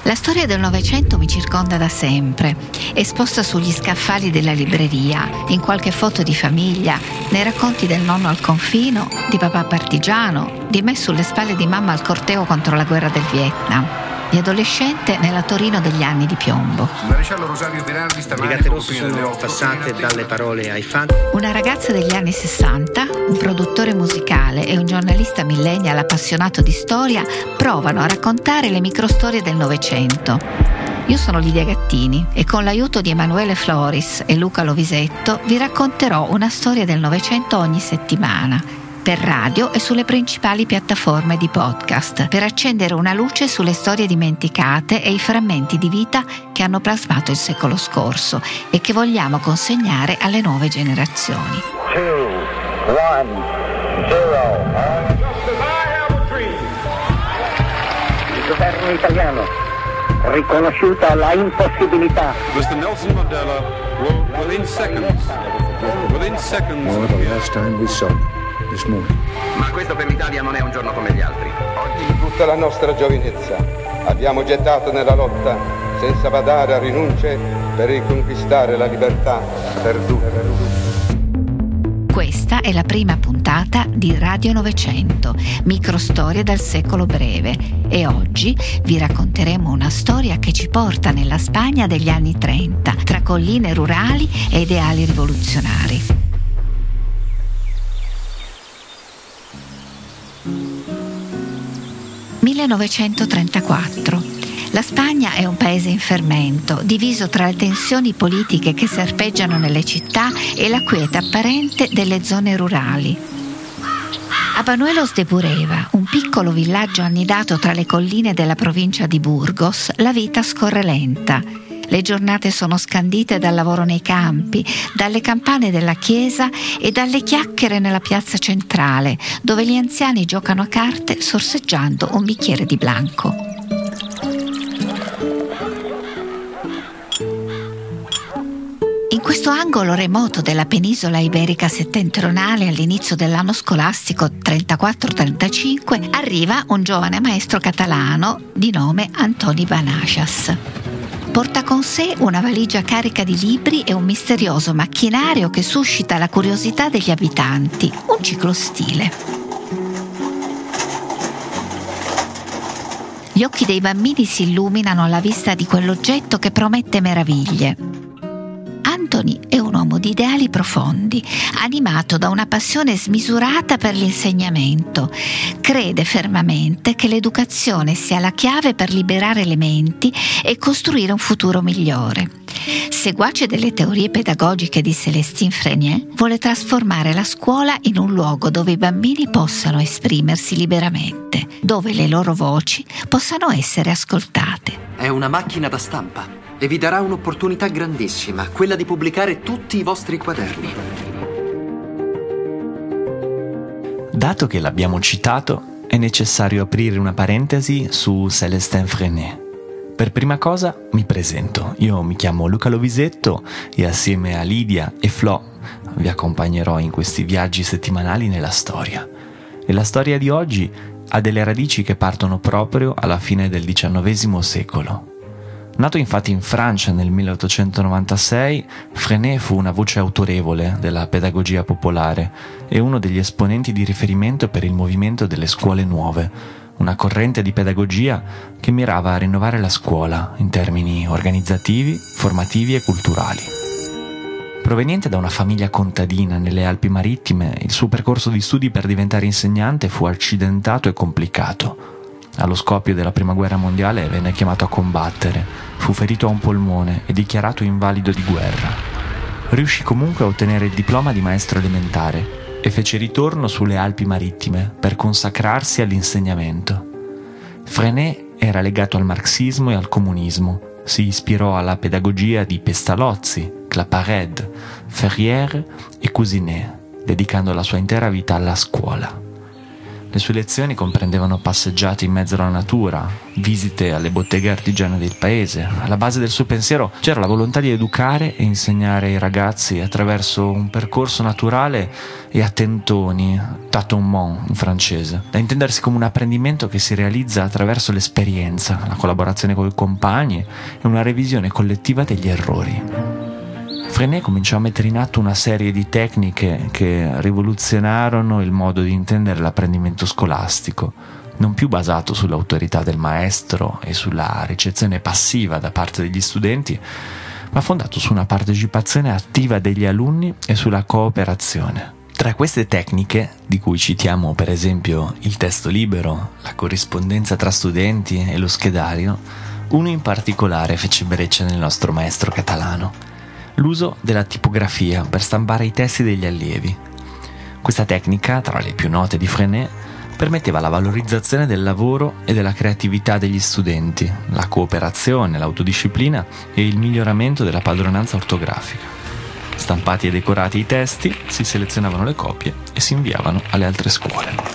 La storia del Novecento mi circonda da sempre, esposta sugli scaffali della libreria, in qualche foto di famiglia, nei racconti del nonno al confino, di papà partigiano, di me sulle spalle di mamma al corteo contro la guerra del Vietnam, di adolescente nella Torino degli anni di piombo. Maresciallo Rosario Berardi stamane. Le Gatte Rosse sono passate dalle parole ai fan. Una ragazza degli anni 60, un produttore musicale e un giornalista millennial appassionato di storia provano a raccontare le microstorie del Novecento. Io sono Lidia Gattini e con l'aiuto di Emanuele Floris e Luca Lovisetto vi racconterò una storia del Novecento ogni settimana, per radio e sulle principali piattaforme di podcast, per accendere una luce sulle storie dimenticate e i frammenti di vita che hanno plasmato il secolo scorso e che vogliamo consegnare alle nuove generazioni. 2, 1, 0. Il governo italiano, riconosciuta la impossibilità. Mr. Nelson Mandela will, within seconds. Well, the last time we saw this morning. Ma questo per l'Italia non è un giorno come gli altri. Oggi tutta la nostra giovinezza abbiamo gettato nella lotta senza badare a rinunce per riconquistare la libertà perduta. Questa è la prima puntata di Radio Novecento, microstorie dal secolo breve, e oggi vi racconteremo una storia che ci porta nella Spagna degli anni 30, tra colline rurali e ideali rivoluzionari. «1934. La Spagna è un paese in fermento, diviso tra le tensioni politiche che serpeggiano nelle città e la quiete apparente delle zone rurali. A Banuelos de Bureba, un piccolo villaggio annidato tra le colline della provincia di Burgos, la vita scorre lenta. Le giornate sono scandite dal lavoro nei campi, dalle campane della chiesa e dalle chiacchiere nella piazza centrale, dove gli anziani giocano a carte sorseggiando un bicchiere di blanco. In questo angolo remoto della penisola iberica settentrionale all'inizio dell'anno scolastico 34-35 arriva un giovane maestro catalano di nome Antoni Banachas. Porta con sé una valigia carica di libri e un misterioso macchinario che suscita la curiosità degli abitanti, un ciclostile. Gli occhi dei bambini si illuminano alla vista di quell'oggetto che promette meraviglie. Anthony è un uomo di ideali profondi, animato da una passione smisurata per l'insegnamento. Crede fermamente che l'educazione sia la chiave per liberare le menti e costruire un futuro migliore. Seguace delle teorie pedagogiche di Célestin Freinet, vuole trasformare la scuola in un luogo dove i bambini possano esprimersi liberamente, dove le loro voci possano essere ascoltate. È una macchina da stampa e vi darà un'opportunità grandissima, quella di pubblicare tutti i vostri quaderni. Dato che l'abbiamo citato, è necessario aprire una parentesi su Célestin Freinet. Per prima cosa mi presento, io mi chiamo Luca Lovisetto e assieme a Lidia e Flo vi accompagnerò in questi viaggi settimanali nella storia. E la storia di oggi ha delle radici che partono proprio alla fine del XIX secolo. Nato infatti in Francia nel 1896, Freinet fu una voce autorevole della pedagogia popolare e uno degli esponenti di riferimento per il movimento delle scuole nuove, una corrente di pedagogia che mirava a rinnovare la scuola in termini organizzativi, formativi e culturali. Proveniente da una famiglia contadina nelle Alpi Marittime, il suo percorso di studi per diventare insegnante fu accidentato e complicato. Allo scoppio della Prima Guerra Mondiale venne chiamato a combattere, fu ferito a un polmone e dichiarato invalido di guerra. Riuscì comunque a ottenere il diploma di maestro elementare e fece ritorno sulle Alpi Marittime per consacrarsi all'insegnamento. Freinet era legato al marxismo e al comunismo, si ispirò alla pedagogia di Pestalozzi, Claparède, Ferrière e Cousinet, dedicando la sua intera vita alla scuola. Le sue lezioni comprendevano passeggiate in mezzo alla natura, visite alle botteghe artigiane del paese. Alla base del suo pensiero c'era la volontà di educare e insegnare ai ragazzi attraverso un percorso naturale e a tentoni, tâtonnement in francese, da intendersi come un apprendimento che si realizza attraverso l'esperienza, la collaborazione con i compagni e una revisione collettiva degli errori. Freinet cominciò a mettere in atto una serie di tecniche che rivoluzionarono il modo di intendere l'apprendimento scolastico, non più basato sull'autorità del maestro e sulla ricezione passiva da parte degli studenti, ma fondato su una partecipazione attiva degli alunni e sulla cooperazione. Tra queste tecniche, di cui citiamo per esempio il testo libero, la corrispondenza tra studenti e lo schedario, uno in particolare fece breccia nel nostro maestro catalano: l'uso della tipografia per stampare i testi degli allievi. Questa tecnica, tra le più note di Freinet, permetteva la valorizzazione del lavoro e della creatività degli studenti, la cooperazione, l'autodisciplina e il miglioramento della padronanza ortografica. Stampati e decorati i testi, si selezionavano le copie e si inviavano alle altre scuole.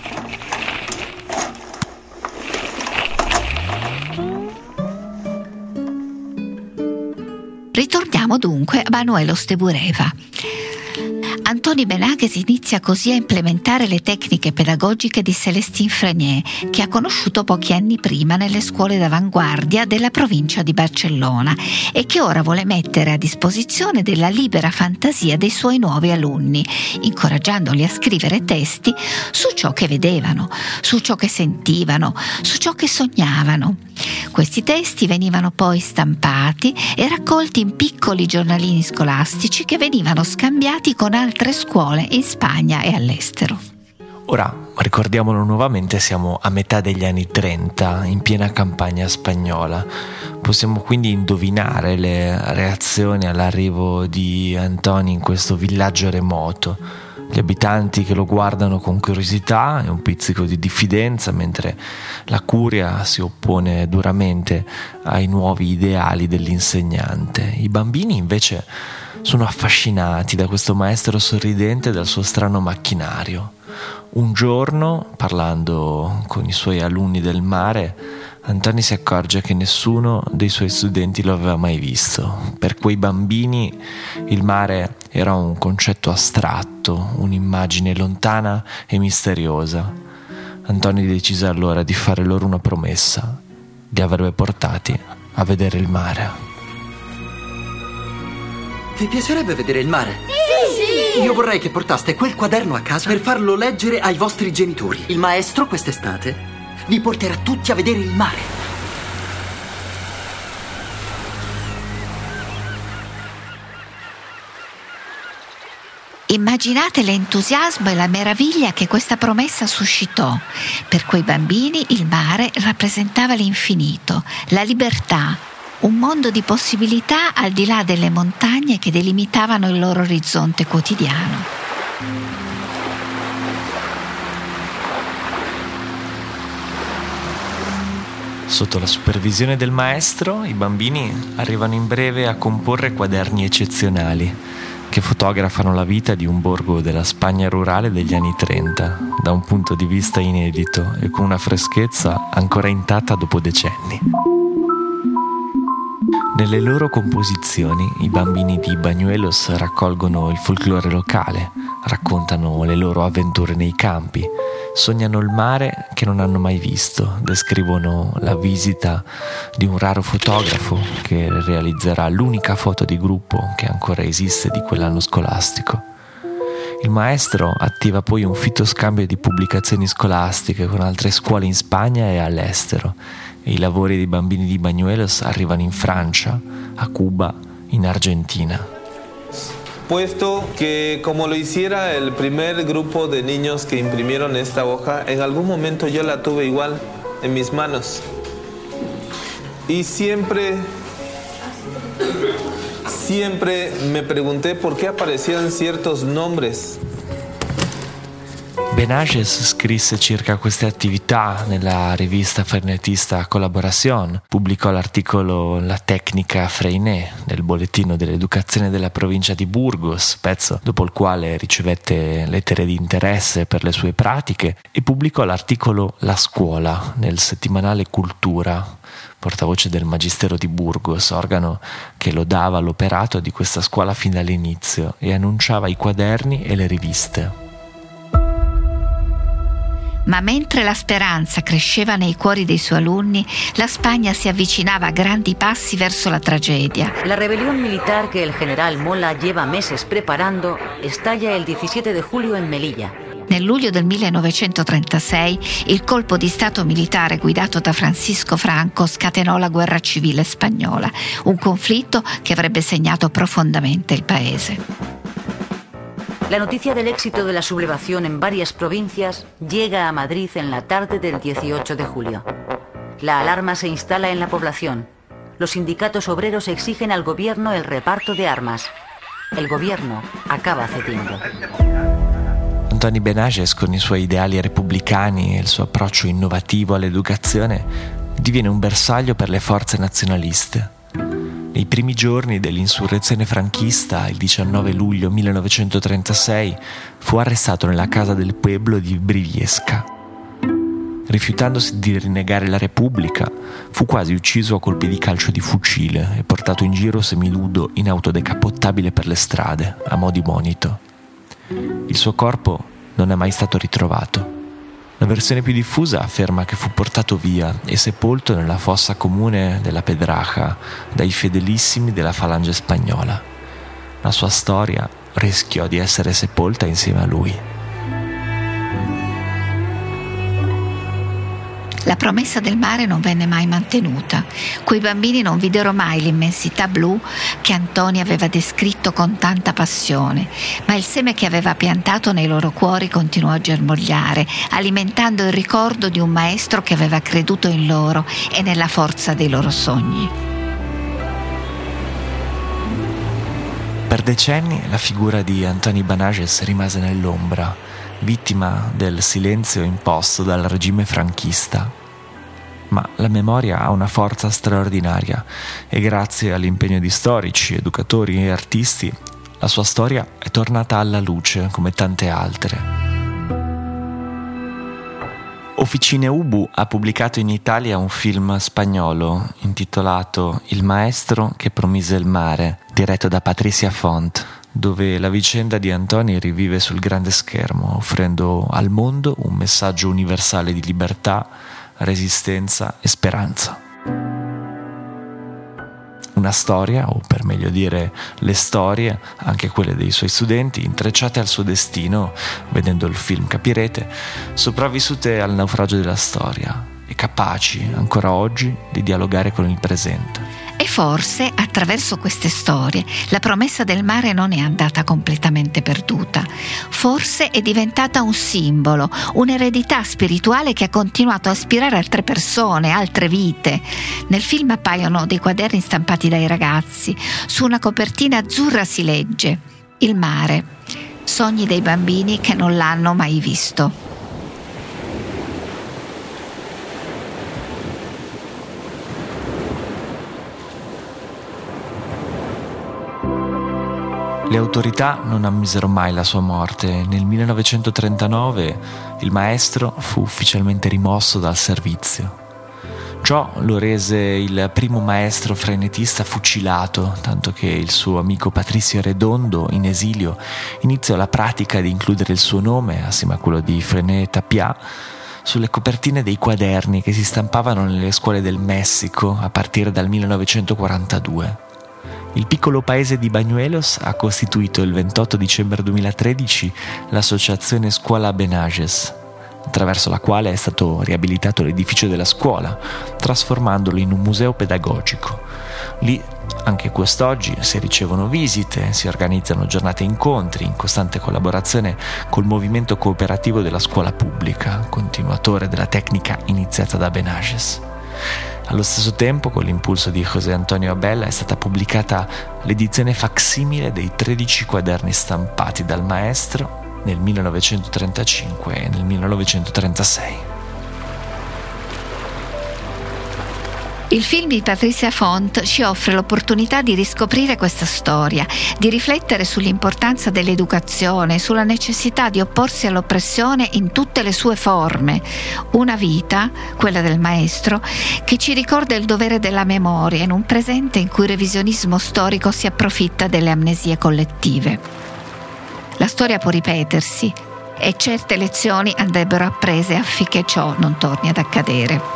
Ritorniamo dunque a Manuel Ostebureva. Antoni Benaghes inizia così a implementare le tecniche pedagogiche di Célestin Freinet, che ha conosciuto pochi anni prima nelle scuole d'avanguardia della provincia di Barcellona e che ora vuole mettere a disposizione della libera fantasia dei suoi nuovi alunni, incoraggiandoli a scrivere testi su ciò che vedevano, su ciò che sentivano, su ciò che sognavano. Questi testi venivano poi stampati e raccolti in piccoli giornalini scolastici che venivano scambiati con altre scuole in Spagna e all'estero. Ora, ricordiamolo nuovamente, siamo a metà degli anni 30, in piena campagna spagnola. Possiamo quindi indovinare le reazioni all'arrivo di Antoni in questo villaggio remoto. Gli abitanti che lo guardano con curiosità e un pizzico di diffidenza, mentre la curia si oppone duramente ai nuovi ideali dell'insegnante. I bambini invece sono affascinati da questo maestro sorridente e dal suo strano macchinario. Un giorno, parlando con i suoi alunni del mare, Antoni si accorge che nessuno dei suoi studenti lo aveva mai visto. Per quei bambini il mare era un concetto astratto, un'immagine lontana e misteriosa. Antoni decise allora di fare loro una promessa: li avrebbe portati a vedere il mare. Vi piacerebbe vedere il mare? Sì! Io vorrei che portaste quel quaderno a casa per farlo leggere ai vostri genitori. Il maestro quest'estate vi porterà tutti a vedere il mare. Immaginate l'entusiasmo e la meraviglia che questa promessa suscitò. Per quei bambini il mare rappresentava l'infinito, la libertà, un mondo di possibilità al di là delle montagne che delimitavano il loro orizzonte quotidiano. Sotto la supervisione del maestro, i bambini arrivano in breve a comporre quaderni eccezionali che fotografano la vita di un borgo della Spagna rurale degli anni 30 da un punto di vista inedito e con una freschezza ancora intatta dopo decenni. Nelle loro composizioni i bambini di Bañuelos raccolgono il folklore locale, raccontano le loro avventure nei campi, sognano il mare che non hanno mai visto, descrivono la visita di un raro fotografo che realizzerà l'unica foto di gruppo che ancora esiste di quell'anno scolastico. Il maestro attiva poi un fitto scambio di pubblicazioni scolastiche con altre scuole in Spagna e all'estero, e i lavori dei bambini di Bañuelos arrivano in Francia, a Cuba, in Argentina. Puesto que como lo hiciera el primer grupo de niños que imprimieron esta hoja, en algún momento yo la tuve igual en mis manos. Y siempre me pregunté por qué aparecían ciertos nombres Benages scrisse circa queste attività nella rivista frenetista Collaboration, pubblicò l'articolo La tecnica Freinet nel bollettino dell'educazione della provincia di Burgos, pezzo dopo il quale ricevette lettere di interesse per le sue pratiche, e pubblicò l'articolo La scuola nel settimanale Cultura, portavoce del Magistero di Burgos, organo che lodava l'operato di questa scuola fin dall'inizio e annunciava i quaderni e le riviste. Ma mentre la speranza cresceva nei cuori dei suoi alunni, la Spagna si avvicinava a grandi passi verso la tragedia. La rebelión militar que el general Mola lleva meses preparando estalla el 17 de julio en Melilla. Nel luglio del 1936 il colpo di stato militare guidato da Francisco Franco scatenò la guerra civile spagnola, un conflitto che avrebbe segnato profondamente il paese. La noticia del éxito de la sublevación en varias provincias llega a Madrid en la tarde del 18 de julio. La alarma se instala en la población. Los sindicatos obreros exigen al gobierno el reparto de armas. El gobierno acaba cediendo. Antoni Benages, con i suoi ideali repubblicani e il suo approccio innovativo all'educazione, diviene un bersaglio per le forze nazionaliste. Nei primi giorni dell'insurrezione franchista, il 19 luglio 1936, fu arrestato nella casa del pueblo di Briviesca. Rifiutandosi di rinnegare la Repubblica, fu quasi ucciso a colpi di calcio di fucile e portato in giro seminudo in auto decappottabile per le strade, a mo' di monito. Il suo corpo non è mai stato ritrovato. La versione più diffusa afferma che fu portato via e sepolto nella fossa comune della Pedraja dai fedelissimi della falange spagnola. La sua storia rischiò di essere sepolta insieme a lui. La promessa del mare non venne mai mantenuta. Quei bambini non videro mai l'immensità blu che Antoni aveva descritto con tanta passione, ma il seme che aveva piantato nei loro cuori continuò a germogliare, alimentando il ricordo di un maestro che aveva creduto in loro e nella forza dei loro sogni. Per decenni la figura di Antoni Benages rimase nell'ombra, vittima del silenzio imposto dal regime franchista. Ma la memoria ha una forza straordinaria e grazie all'impegno di storici, educatori e artisti, la sua storia è tornata alla luce come tante altre. Officine Ubu ha pubblicato in Italia un film spagnolo intitolato Il maestro che promise il mare, diretto da Patricia Font, dove la vicenda di Antoni rivive sul grande schermo, offrendo al mondo un messaggio universale di libertà, resistenza e speranza. Una storia, o per meglio dire le storie, anche quelle dei suoi studenti, intrecciate al suo destino, vedendo il film capirete, sopravvissute al naufragio della storia e capaci, ancora oggi, di dialogare con il presente. E forse, attraverso queste storie, la promessa del mare non è andata completamente perduta. Forse è diventata un simbolo, un'eredità spirituale che ha continuato a ispirare altre persone, altre vite. Nel film appaiono dei quaderni stampati dai ragazzi. Su una copertina azzurra si legge: Il mare, sogni dei bambini che non l'hanno mai visto. Le autorità non ammisero mai la sua morte. Nel 1939 il maestro fu ufficialmente rimosso dal servizio. Ciò lo rese il primo maestro frenetista fucilato, tanto che il suo amico Patricio Redondo, in esilio, iniziò la pratica di includere il suo nome, assieme a quello di Freinet Tapia, sulle copertine dei quaderni che si stampavano nelle scuole del Messico a partire dal 1942. Il piccolo paese di Bañuelos ha costituito il 28 dicembre 2013 l'associazione Scuola Benages, attraverso la quale è stato riabilitato l'edificio della scuola, trasformandolo in un museo pedagogico. Lì, anche quest'oggi, si ricevono visite, si organizzano giornate e incontri in costante collaborazione col movimento cooperativo della scuola pubblica, continuatore della tecnica iniziata da Benages. Allo stesso tempo, con l'impulso di José Antonio Abella, è stata pubblicata l'edizione facsimile dei 13 quaderni stampati dal maestro nel 1935 e nel 1936. Il film di Patricia Font ci offre l'opportunità di riscoprire questa storia, di riflettere sull'importanza dell'educazione, sulla necessità di opporsi all'oppressione in tutte le sue forme. Una vita, quella del maestro, che ci ricorda il dovere della memoria in un presente in cui il revisionismo storico si approfitta delle amnesie collettive. La storia può ripetersi e certe lezioni andrebbero apprese affinché ciò non torni ad accadere.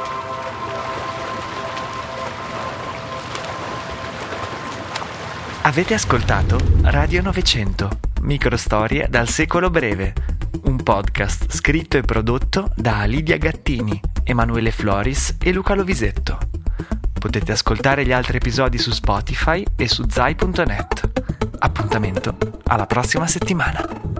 Avete ascoltato Radio 900, microstorie dal secolo breve, un podcast scritto e prodotto da Lidia Gattini, Emanuele Floris e Luca Lovisetto. Potete ascoltare gli altri episodi su Spotify e su zai.net. Appuntamento alla prossima settimana.